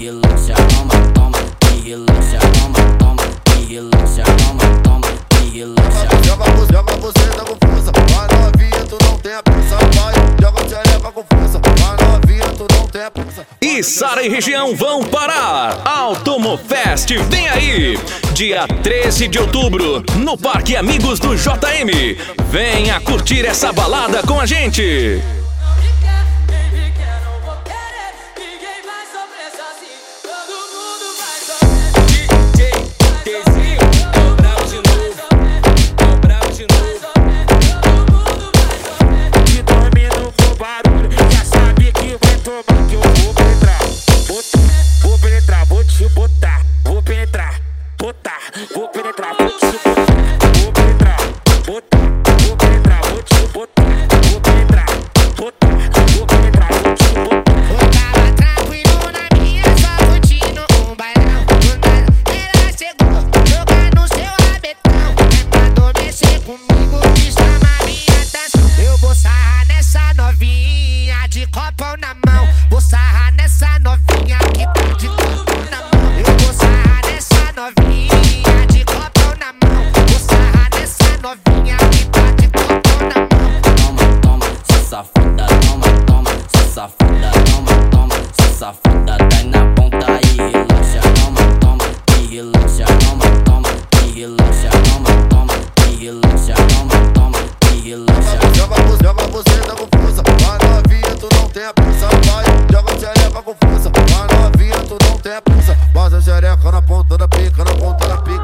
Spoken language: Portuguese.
e relaxa, toma, toma, e relaxa, toma, toma, e relaxa, toma, toma, e relaxa. Joga você tá confusa, vai novinha, tu não tem a pressa, vai. Joga xereca com força, vai novinha, tu não tem a pressa. E Sara e região vão parar. Automofest vem aí, dia 13 de outubro, no Parque Amigos do JM. Venha curtir essa balada com a gente. Vou penetrar, vou te botar, vou penetrar, botar, vou penetrar, vou te botar, vou penetrar, botar, vou penetrar, vou te botar. Eu tava tranquilo na minha, só curtindo um bailão. Ela chegou, jogando no seu rabetão. Mandou mexer comigo, me chama minha atenção. Eu vou sarrar nessa novinha de copão na mão. Vou sarrar nessa novinha que tá de copão na mão. Eu vou sarrar nessa novinha. Safada, toma, toma, safada, toma, toma, safada, cai na ponta e relaxa, toma, toma, e relaxa, toma, toma, e relaxa, toma, toma, e relaxa, toma, toma, e relaxa. Joga você tá confusa, vai novinha, tu não tem a pressa, vai. Joga xereca com força, vai novinha, tu não tem a pressa. Bota a xereca na ponta da pica, na ponta da pica.